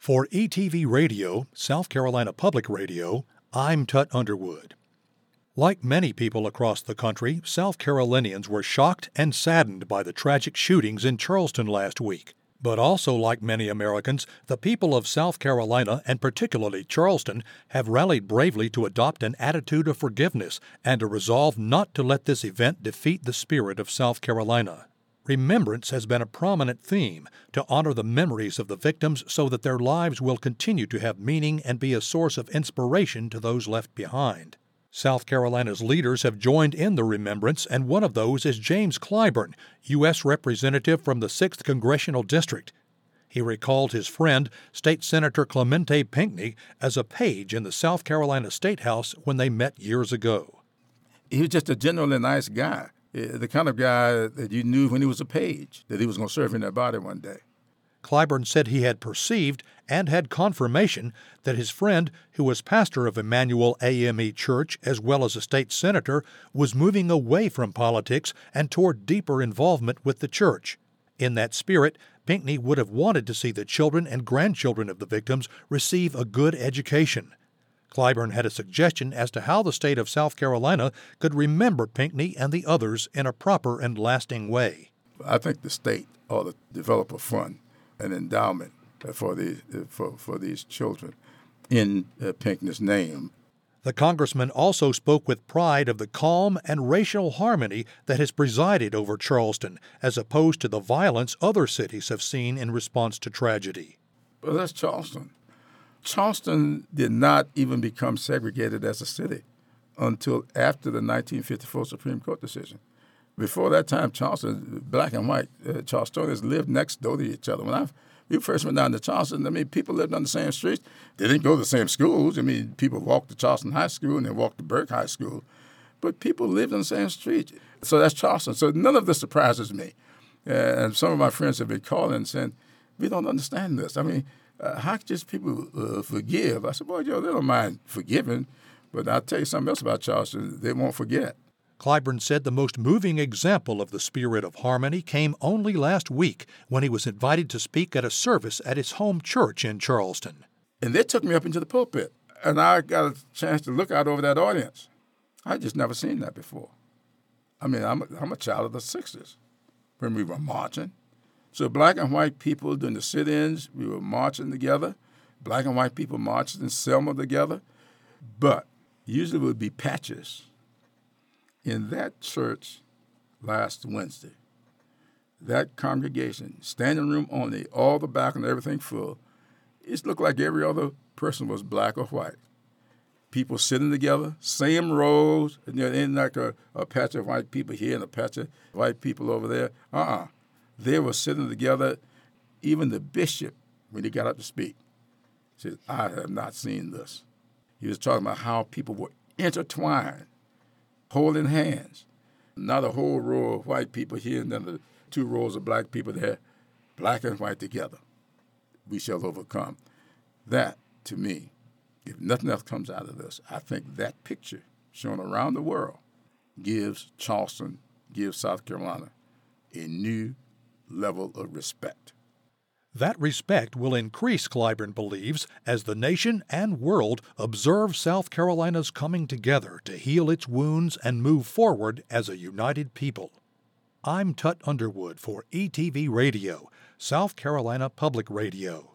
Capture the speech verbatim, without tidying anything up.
For E T V Radio, South Carolina Public Radio, I'm Tut Underwood. Like many people across the country, South Carolinians were shocked and saddened by the tragic shootings in Charleston last week. But also, like many Americans, the people of South Carolina, and particularly Charleston, have rallied bravely to adopt an attitude of forgiveness and a resolve not to let this event defeat the spirit of South Carolina. Remembrance has been a prominent theme, to honor the memories of the victims so that their lives will continue to have meaning and be a source of inspiration to those left behind. South Carolina's leaders have joined in the remembrance, and one of those is James Clyburn, U S Representative from the sixth Congressional District. He recalled his friend, State Senator Clemente Pinckney, as a page in the South Carolina State House when they met years ago. He was just a generally nice guy, the kind of guy that you knew when he was a page, that he was going to serve in that body one day. Clyburn said he had perceived and had confirmation that his friend, who was pastor of Emmanuel A M E Church as well as a state senator, was moving away from politics and toward deeper involvement with the church. In that spirit, Pinckney would have wanted to see the children and grandchildren of the victims receive a good education. Clyburn had a suggestion as to how the state of South Carolina could remember Pinckney and the others in a proper and lasting way. I think the state ought to develop a fund, an endowment for these for, for these children in uh, Pinckney's name. The congressman also spoke with pride of the calm and racial harmony that has presided over Charleston, as opposed to the violence other cities have seen in response to tragedy. Well, that's Charleston. Charleston did not even become segregated as a city until after the nineteen fifty-four Supreme Court decision. Before that time, Charleston, black and white, uh, Charlestonians lived next door to each other. When I we first went down to Charleston, I mean, people lived on the same streets. They didn't go to the same schools. I mean, people walked to Charleston High School and they walked to Burke High School. But people lived on the same street. So that's Charleston. So none of this surprises me. Uh, and some of my friends have been calling and saying, we don't understand this. I mean, uh, how can just people uh, forgive? I said, well, yo, they don't mind forgiving. But I'll tell you something else about Charleston. They won't forget. Clyburn said the most moving example of the spirit of harmony came only last week when he was invited to speak at a service at his home church in Charleston. And they took me up into the pulpit, and I got a chance to look out over that audience. I just never seen that before. I mean, I'm a, I'm a child of the sixties when we were marching. So black and white people during the sit-ins, we were marching together. Black and white people marched in Selma together. But usually it would be patches. In that church last Wednesday, that congregation, standing room only, all the back and everything full, it looked like every other person was black or white. People sitting together, same rows, and there ain't like a, a patch of white people here and a patch of white people over there. Uh-uh. They were sitting together. Even the bishop, when he got up to speak, said, I have not seen this. He was talking about how people were intertwined, holding hands, not a whole row of white people here and then the two rows of black people there, black and white together. We shall overcome. That, to me, if nothing else comes out of this, I think that picture shown around the world gives Charleston, gives South Carolina a new level of respect. That respect will increase, Clyburn believes, as the nation and world observe South Carolina's coming together to heal its wounds and move forward as a united people. I'm Tut Underwood for E T V Radio, South Carolina Public Radio.